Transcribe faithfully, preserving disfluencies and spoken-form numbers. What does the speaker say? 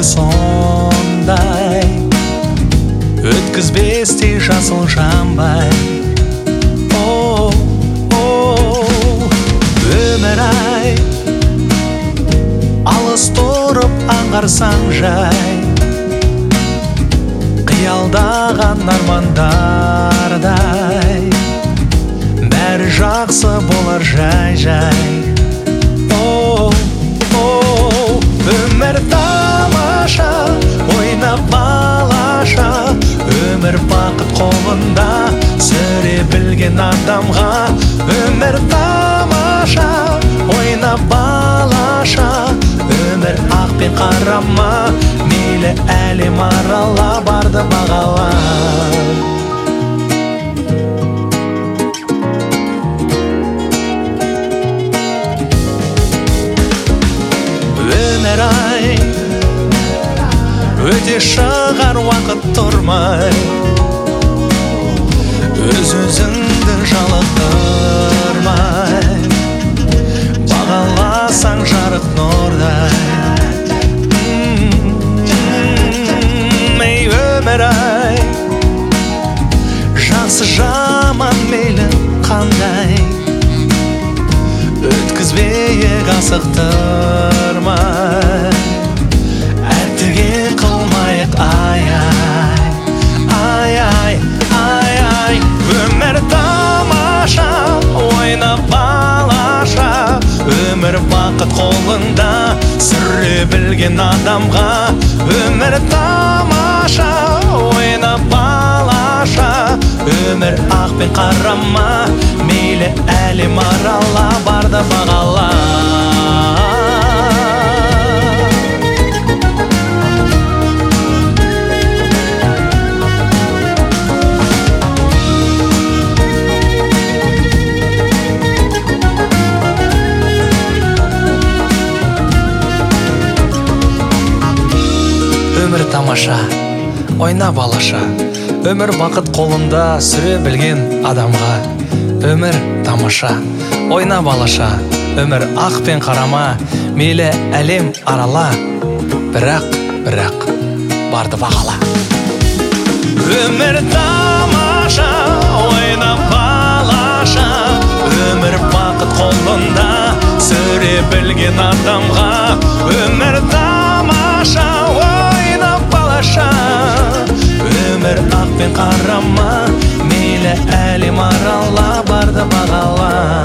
өмірді сондай, өткізбестей жасыл жанбай. О, о, өмір-ай, алыс тұрып аңғарсаң жай, қиялдаған армандардай, бәрі жақсы болар жай-жай. О, о, өмір тамаша, ойнап балаша, өмір бақыт қолында, сүре білген адамға. Өмір тамаша, ойнап балаша, өмір ақ пен қарама, мейлі әлем арала, барды бағала. Өмір-ай, өте шығар уақыт тұрмай, өз-өзіңді жалықтырмай, бағаласаң жарық нұрдай. Ей өмір-ай, жақсы жаман мейлі қандай, өткізбейік асықтырмай, әттеген қылмайық. Ай-ай, ай-ай, ай-ай, өмір тамаша, ойнап балаша, өмір бақыт қолында, сүре білген адамға. Өмір тамаша, ойнап балаша, өмір ақ пен қарама, мейлі әлем арала, барды бағала. Өмір тамаша, ойна балаша, өмір бақыт қолында, сүре білген адамға. Өмір тамаша, ойна балаша, өмір ақ пен қарама, мейлі әлем арала, бірақ, бірақ, барды бағала. Өмір тамаша, ойна балаша, өмір бақыт қолында, сүре білген адамға. Өмір тамаша, өмір ақ пен қарама, мейлі әлем арала, барды бағала.